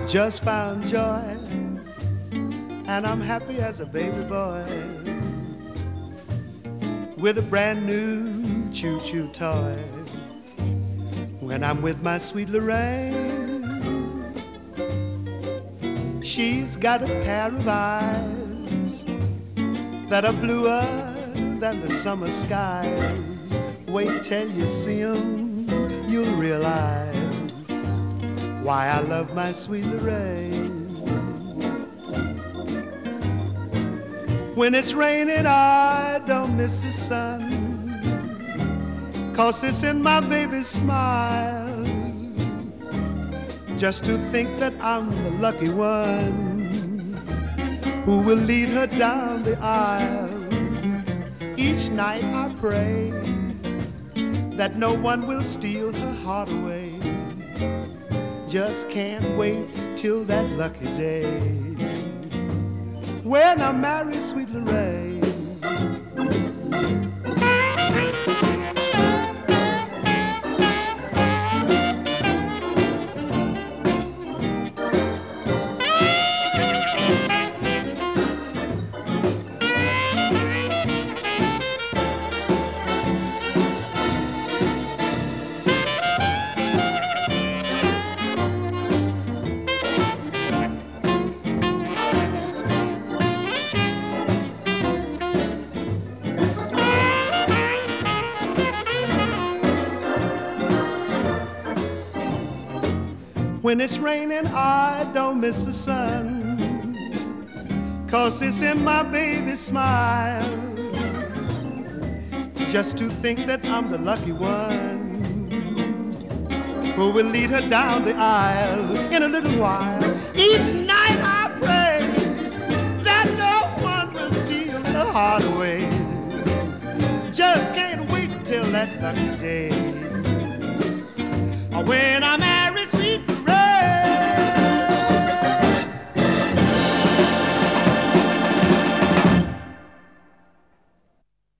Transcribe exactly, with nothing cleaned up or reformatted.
just found joy, and I'm happy as a baby boy with a brand new choo-choo toy. When I'm with my sweet Lorraine, she's got a pair of eyes that are bluer than the summer skies. Wait till you see 'em, you'll realize why I love my sweet Lorraine. When it's raining, I don't miss the sun, 'cause it's in my baby's smile. Just to think that I'm the lucky one who will lead her down the aisle. Each night I pray that no one will steal her heart away. Just can't wait till that lucky day when I marry sweet Lorraine. When it's raining, I don't miss the sun, 'cause it's in my baby's smile. Just to think that I'm the lucky one who will lead her down the aisle in a little while. Each night I pray that no one will steal her heart away. Just can't wait till that lucky day when I'm